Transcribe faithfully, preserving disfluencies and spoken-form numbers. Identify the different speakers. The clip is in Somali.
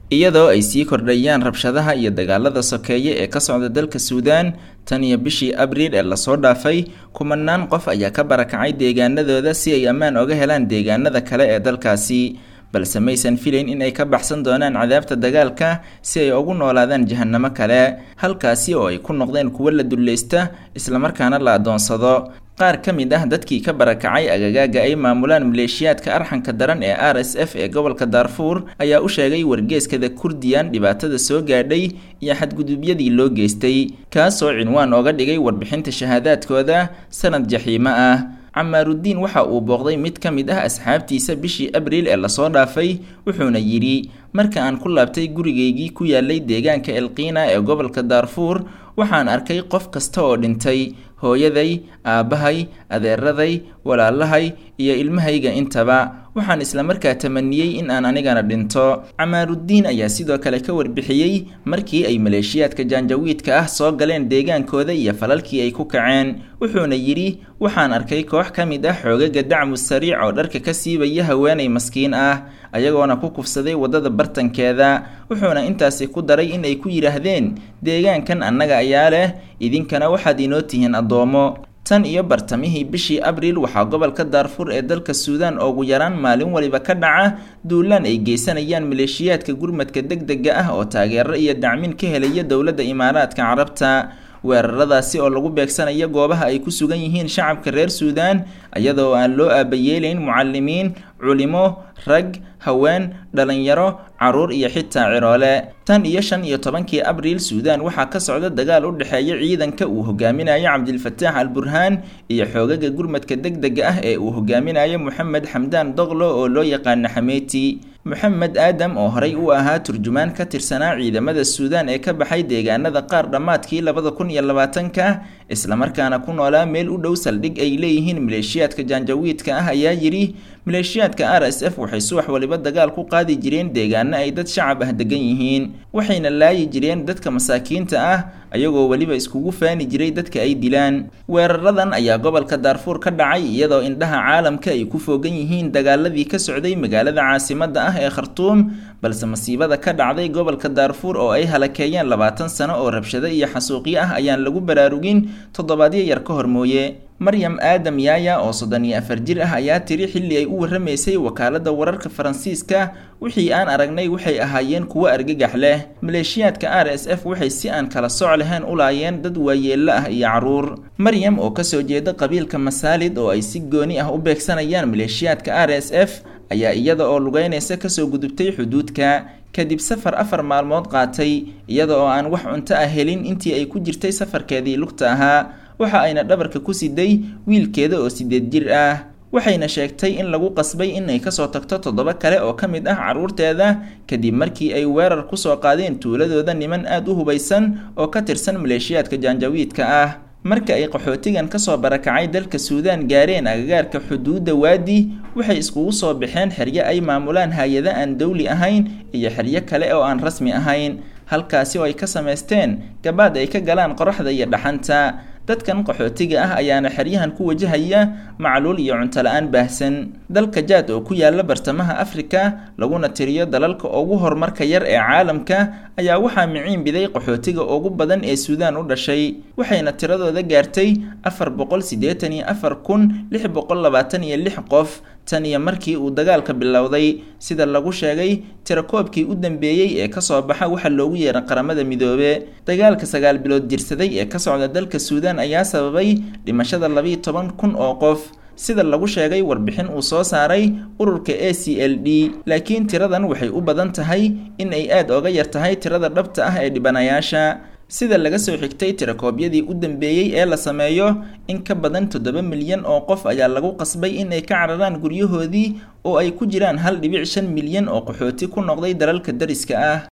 Speaker 1: iyadoo ay sii kordhayaan rabshadaha iyo dagaalada sokeeye ee ka socda dalka Suudaan tan iyo bishii Abriil ee la soo dhaafay kumanaan qof ayaa ka barakacay deegaanadooda si ay ammaan uga helaan deegaanada kale ee dalkaasi balse maysan filayn in ay ka baxsan doonaan cadaabta dagaalka si ay ugu noolaadaan jahannamo kale halkaasi oo ay ku noqdeen kuwo la dulleysta isla markaana la adoonsado qaar ka mid ah dadkii ka barakacay agagaaga ay maamulaan maleeshiyaadka arxanka daran ee R S F ee gobolka Darfur ayaa u sheegay wargeyskada Kurdiyan dhibaatada soo gaadhay iyo xadgudubyadii loo geystay kaasoo cinwaan ooga dhigay warbixinta shahaadaadkooda sanad jaxiimo ah Amaruddin waxa uu booqday mid ka mid ah asxaabtiisa bishii Abriil ee la soo dhaafay wuxuuna yiri marka aan ku laabtay gurigeygii ku yaalay deegaanka Elqina ee gobolka Darfur waxaan arkay qof kasta oo dhintay hooyaday aabahay adeeraday walaalahay iyo ilmahayga intaba waxaan isla markaa tamaniyay in aan anigana dhinto Amaruddin ayaa sidoo kale ka warbixiyay markii ay maleeshiyaadka Janjawiidka ah soo galeen deegaankooda iyo falalkii ay ku kaceen wuxuuna yiri waxaan arkay koox ka mid ah xoogaga dacmu sariic oo dharka ka siibaya haweenay maskiin ah ayagoona ku kufsaday wadada bartankeeda wuxuuna intaasi ku daray in ay ku yiraahdeen deegaankan annaga ayaa leh idinkana waxaad inoo tihiin adoomo tan iyo bartamihii bishii Abriil waxaa gobolka Darfur ee dalka Suudaan ugu yaraan maalin waliba ka dhaca duulaan ay geysanayaan maleeshiyaadka gurmadka degdega ah oo taageero iyo dacmin ka helaya dowladda Imaaraadka Carabta weeraradaasi oo lagu beegsanayo goobaha ay ku sugan yihiin shacabka reer Suudaan iyadoo aan loo aabayeelayn mucallimiin culimo rag haween dhalinyaro caruur iyo xitaa ciroole tan iyo shan iyo tobankii Abriil Suudaan waxaa ka socda dagaal u dhaxeeya ciidanka uu hogaaminayo Abdel Fattah al-Burhan iyo xoogaga gurmadka degdega ah ee uu hogaaminayo Mohamed Hamdan Daglo oo loo yaqaan Xameeti Mohamed Adam oo horay u ahaa turjumaan ka tirsanaa ciidamada Suudaan ee ka baxay deegaanada qaar dhamaadkii laba kun iyo labaatanka isla markaana ku noolaa meel u dhow saldhig ay leeyihiin maleeshiyaadka Janjawiidka ah ayaa yiri maleeshiyaadka R S F waxay subax waliba dagaal ku qaadi jireen deegaano ay dad shacab ah degan yihiin waxayna laayi jireen dadka masaakiinta ah ayagoo waliba iskugu faani jiray dadka ay dilaan weeraradan ayaa gobolka Darfur ka dhacay iyadoo indhaha caalamka ay ku foogan yihiin dagaaladii ka socday magaalada caasimadda ah ee Khartoum balse masiibada ka dhacday gobolka Darfur oo ay halakeeyeen labaatan sano oo rabshado iyo xasuuqyo ah ayaan lagu baraarugin toddobaadyo yar ka hor mooye Maryam Adam Yaya oo soddon iyo afar jir ah ayaa tiri xilli ay u waramaysay wakaalada wararka Faransiiska wixii aan aragnay waxay ahaayeen kuwa argagax leh maleeshiyaadka R S F waxay si aan kala sooc lahayn u laayeen dad waayeelo ah iyo caruur Maryam oo ka soo jeeda qabiilka Masaalid oo ay si gooni ah u beegsanayaan maleeshiyaadka R S F ayaa iyada oo lugeynaysa ka soo gudubtay xuduudka kadib safar afar maalmood qaatay iyada oo aan wax cunto ah helin intii ay ku jirtay safarkeedii lugta ahaa waxa ayna dhabarka ku siday wiilkeeda oo sideed jir ah waxayna sheegtay in lagu qasbay in ay ka soo tagto toddoba kale oo ka mid ah caruurteeda kadib markii ay weerar ku soo qaadeen tuuladooda niman aad u hubaysan oo ka tirsan maleeshiyaadka Janjawiidka ah marka ay qaxootigan ka soo barakacay dalka Suudaan gaareen agagaarka xuduudda Waadi waxay iskugu soo baxeen xeryo ay maamulaan hay'ado aan dawli ahayn iyo xeryo kale oo aan rasmi ahayn halkaasi oo ay ka sameysteen gabaad ay ka galaan qoraxda iyo dhaxanta dadkan qaxootiga ah ayaana xeryahan ku wajahaya macluul iyo cunto la'aan baahsan dalka Jaad oo ku yaala bartamaha Afrika laguna tiriyo dalalka ugu horumarka yar ee caalamka ayaa waxa miciin biday qaxootiga ugu badan ee Suudaan u dhashay waxayna tiradooda gaartay afar boqol siddeetan iyo afar kun lix boqol labaatan iyo lix qof tan iyo markii uu dagaalka bilowday sida lagu sheegay tirakoobkii u dambeeyay ee ka soo baxa waxa loogu yeeray qaramada midoobay dagaalka sagaal bilood jirsaday ee ka socda dalka Suudaan ayaa sababay dhimashada laba iyo toban kun oo qof sida lagu sheegay warbixin uu soo saaray ururka A C L D laakiin tiradan waxay u badan tahay in ay aad uga yar tahay tirada dhabta ah ee dhibanayaasha sida laga soo xigtay tirakoobyadii u dambeeyay ee la sameeyo in ka badan toddoba milyan oo qof ayaa lagu qasbay in ay ka cararaan guryahoodii oo ay ku jiraan hal dhibic shan milyan oo qaxooti ku noqday dalalka dariska ah